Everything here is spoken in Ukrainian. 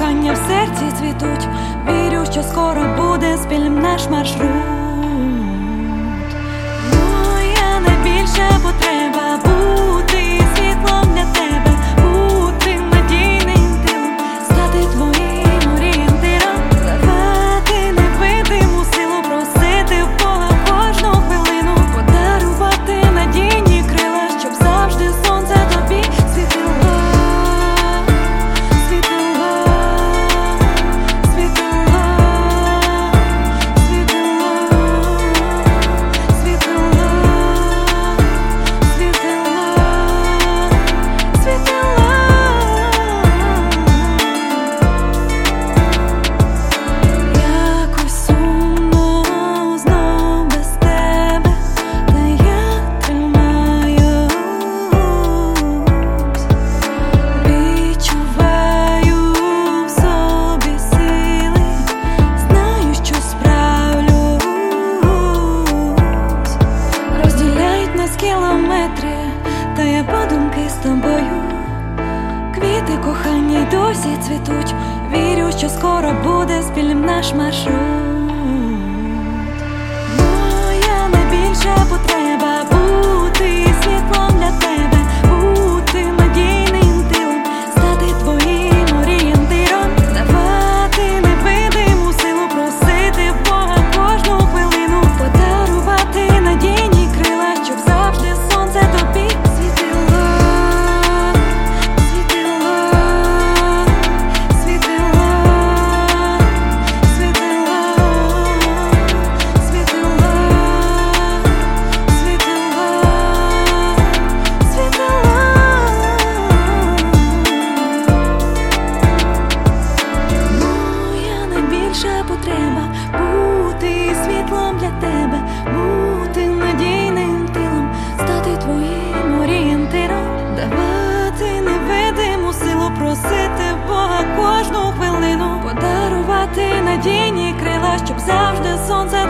кохання в серці цвітуть. Вірю, що скоро буде спільним наш маршрут. Моя найбільша потреба бути світлом для тебе, бути надійним тилом, стати твоїм орієнтиром, давати невидиму силу, просити в Бога кожну хвилину, подарувати надійні крила, щоб завжди сонце тобі світило. Та я подумки з тобою, квіти кохання й досі цвітуть. Вірю, що скоро буде спільним наш маршрут. Моя найбільша потреба бути світлом для тебе, бути надійним тилом, стати твоїм орієнтиром, давати невидиму силу, просити в Бога кожну хвилину, подарувати надійні крила, щоб завжди сонце тобі світило. Потреба бути світлом для тебе, бути надійним тилом, стати твоїм орієнтиром, давати невидиму силу, просити Бога кожну хвилину, подарувати надійні крила, щоб завжди сонце